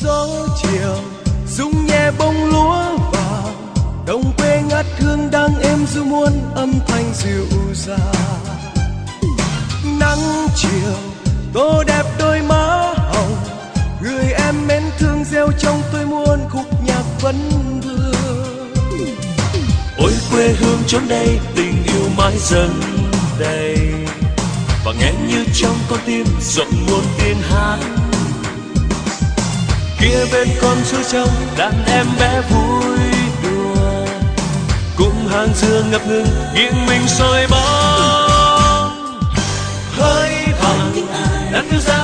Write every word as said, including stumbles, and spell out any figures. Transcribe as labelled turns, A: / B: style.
A: Gió chiều rung nhẹ bông lúa vào, đồng quê ngát hương đang êm du muôn âm thanh dịu dàng. Nắng chiều tô đẹp đôi má hồng, người em mến thương gieo trong tôi muôn khúc nhạc vấn vương.
B: Ôi quê hương chốn đây, tình yêu mãi dâng đầy, và nghe như trong con tim rộng muôn tiếng hát. Kia bên con suối trong đàn em bé vui đùa, cùng hàng dừa ngập ngừng nghiêng mình soi bóng. Hơi thở đã tiêu dao